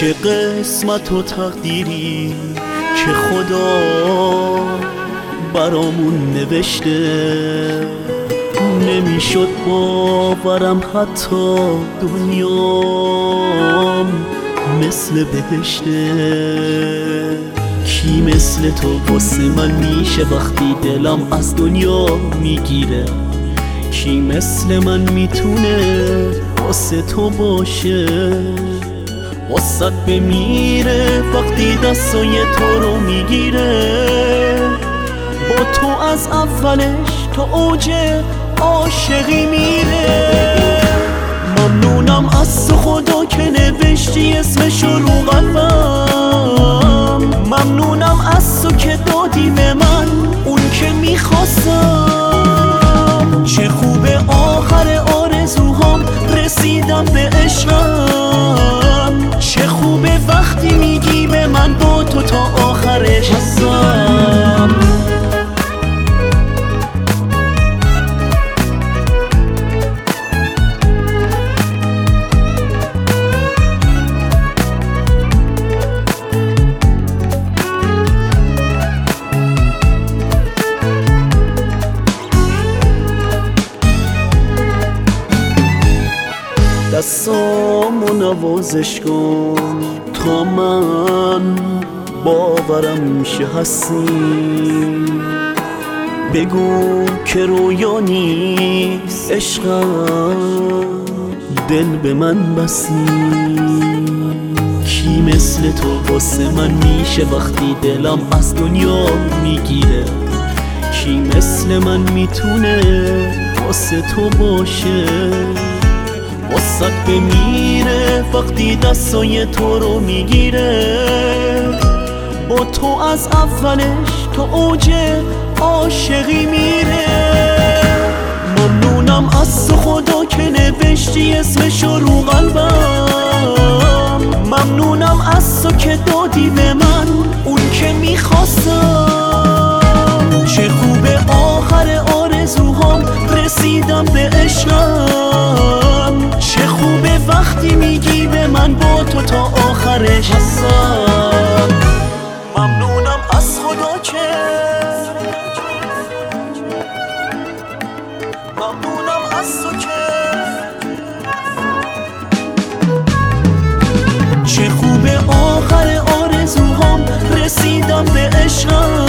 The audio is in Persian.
چه قسمت و تقدیری که خدا برامون نوشته، نمیشد باورم حتی دنیام مثل بهشته. کی مثل تو واسه من میشه وقتی دلم از دنیا میگیره؟ کی مثل من میتونه واسه تو باشه؟ واسط بمیره وقتی دستای تو رو میگیره. با تو از اولش تا اوج عاشقی میره. ممنونم از تو خدا که نوشتی اسمشو رو قلبم. ممنونم از تو که دادی به من اون که میخواستم. چه خوبه آخر آرزوهام رسیدم به عشقم. چه خوبه وقتی میگی به من با تو تا آخرش هستم. دستامو نوازش کن تا من باورم شه هستی. بگو که رویا نیست عشقم، دل به من بستی. کی مثل تو واسه من میشه وقتی دلم از دنیا میگیره؟ کی مثل من میتونه واسه تو باشه؟ واسط بمیره وقتی دستای تو رو میگیره. با تو از اولش تا اوج عاشقی میره. ممنونم از تو خدا که نوشتی اسمشو رو قلبم. ممنونم از تو که دادی به من اون که میخواستم. چه خوبه آخر آرزوهام رسیدم به عشقم. چه خوبه وقتی میگی به من با تو تا آخرش هستم. ممنونم از خدا که ممنونم از تو که چه خوبه آخر آرزوهام رسیدم به عشقم.